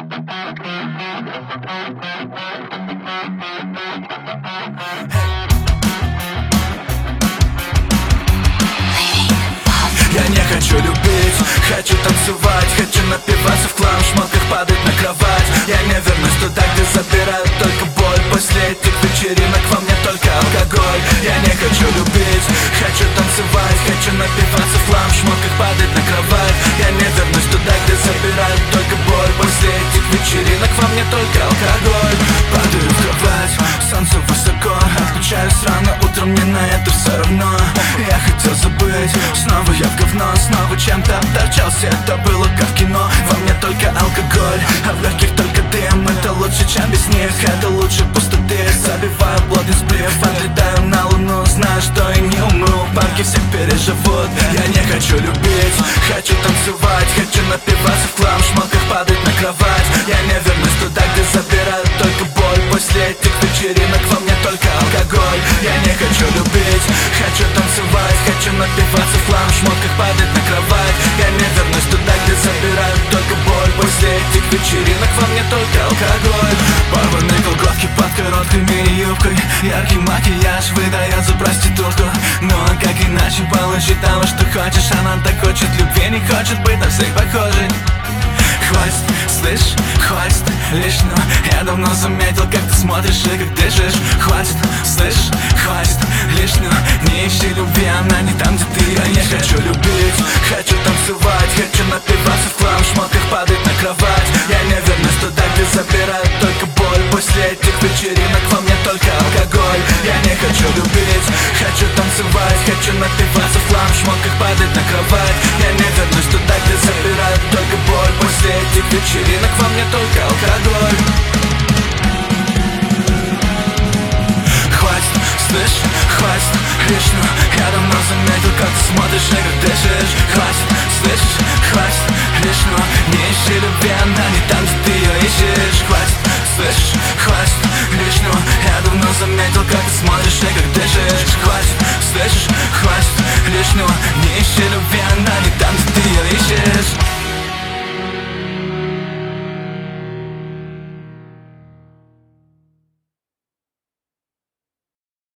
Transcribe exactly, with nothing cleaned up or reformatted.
Я не хочу любить, хочу танцевать, хочу напиваться в клан, в шмотках падать на кровать. Я не вернусь туда, где забирают только боль. После этих вечеринок во мне только алкоголь. Я не хочу любить, хочу танцевать, хочу напиваться в клан, в шмотках падать на кровать. Я не вернусь туда, где забирают только боль. После этих вечеринок во мне только алкоголь. Падаю в кровать, солнце высоко, отключаюсь рано утром, мне на это все равно. Я хотел забыть, снова я в говно, снова чем-то обторчался. Это было как в кино, во мне только алкоголь, а в легких только дым. Это лучше, чем без них, это лучше пустоты. Забиваю плотный сплив, отлетаю на луну, знаю, что и не умру, парки все переживут. Я не хочу любить, хочу танцевать, хочу напиваться в клан, в шмотках падать на кровать. Я не вернусь туда, где забирают только боль. После этих вечеринок во мне только алкоголь. Я не хочу любить, хочу танцевать, хочу напиваться в клан, в шмотках падать на кровать. Я не вернусь туда, где забирают только боль. После этих вечеринок во мне только алкоголь. Порванные колготки под короткой мини-юбкой, яркий макияж выдает за проститутку. Ну а как иначе получить того, что хочешь? Она так хочет любви, не хочет быть на всех похожей. Хватит, слышь, хватит лишнего. Я давно заметил, как ты смотришь и как дышишь. Хватит, слышь, хватит лишнего. Не ищи любви, она не там, где ты. Я не хочу любить, хочу танцевать, хочу напиваться в клан, в шмотках падать на кровать. Я не вернусь туда, где забирают только боль. После этих вечеринок во мне только алкоголь. Я не хочу любить, хочу танцевать, хочу напиваться в клан, в шмотках падать на кровать. Я не вернусь туда, где забирают только боль. После этих вечеринок во мне только алкоголь. Хватит, слышь, хватит лишнего. Я давно заметил, как ты смотришь и как дышишь. Хватит, слышишь, хватит лишнего. Не ищи любви, она не там, где ты ее ищешь. Хватит, слышишь, хватит лишнего. Я давно заметил, как ты смотришь и как дышишь. Хватит, слышишь, хватит лишнего. Не ищи любви, она не там,